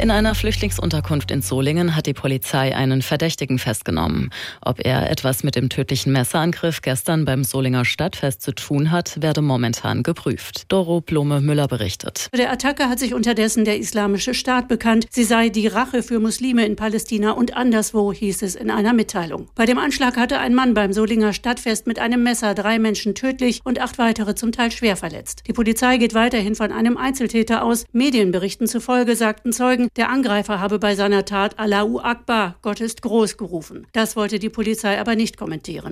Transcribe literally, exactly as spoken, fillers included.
In einer Flüchtlingsunterkunft in Solingen hat die Polizei einen Verdächtigen festgenommen. Ob er etwas mit dem tödlichen Messerangriff gestern beim Solinger Stadtfest zu tun hat, werde momentan geprüft. Doro Blome-Müller berichtet. Der Attacke hat sich unterdessen der Islamische Staat bekannt. Sie sei die Rache für Muslime in Palästina und anderswo, hieß es in einer Mitteilung. Bei dem Anschlag hatte ein Mann beim Solinger Stadtfest mit einem Messer drei Menschen tödlich und acht weitere zum Teil schwer verletzt. Die Polizei geht weiterhin von einem Einzeltäter aus. Medienberichten zufolge sagten Zeugen, der Angreifer habe bei seiner Tat Allahu Akbar, Gott ist groß, gerufen. Das wollte die Polizei aber nicht kommentieren.